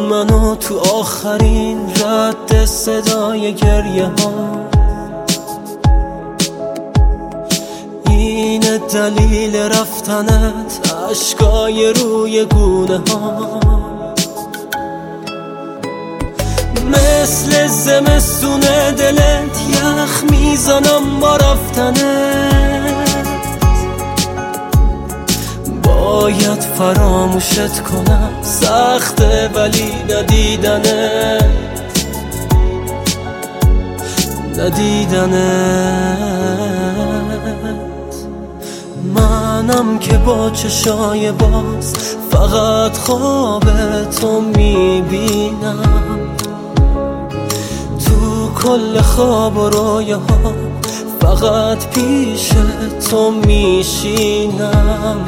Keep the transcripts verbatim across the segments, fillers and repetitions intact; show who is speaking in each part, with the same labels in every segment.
Speaker 1: منو تو آخرین رد صدای گریه ها. اینه دلیل رفتنت، اشکای روی گونه ها. مثل زمستون دلت یخ میزنم با رفتنت. باید فراموشت کنم، سخته ولی ندیدنت ندیدنت. منم که با چشای باز فقط خواب تو میبینم. تو کل خواب و رویاها فقط پیش تو میشینم.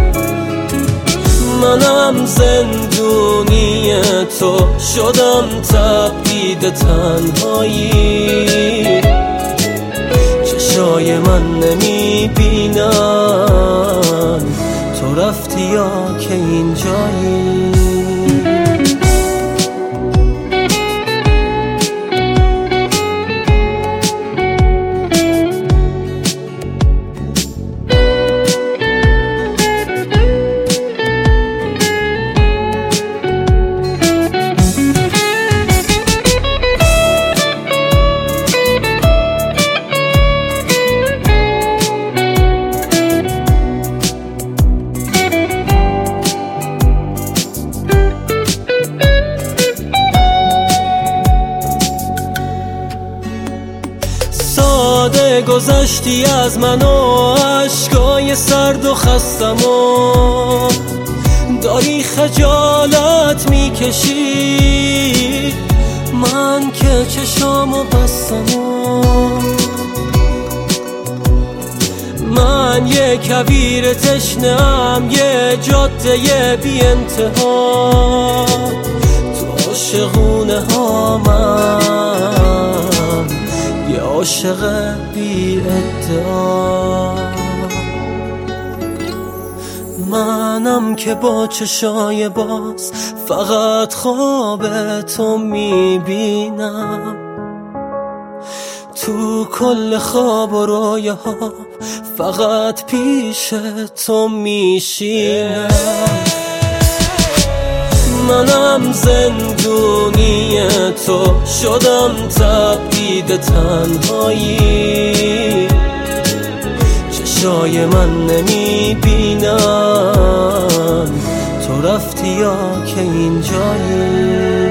Speaker 1: منم زندونی تو شدم، تبعید تنهایی. چشای من نمیبینن تو رفتی یا که اینجایی. ساده گذشتی از من و اشکای سرد و خستم و داری خجالت میکشی. من که چشامو بستم و من یه کویر تشنه‌ام، یه جاده بی انتها. تو عاشقونه ها من یه عاشق بی ادعا. منم که با چشای باز فقط خواب تو میبینم. تو کل خواب و رویاها فقط پیش تو میشینم. منم زندونی تو شدم، تبعید تنهایی. چشای من نمیبینن تو رفتی یا که اینجایی.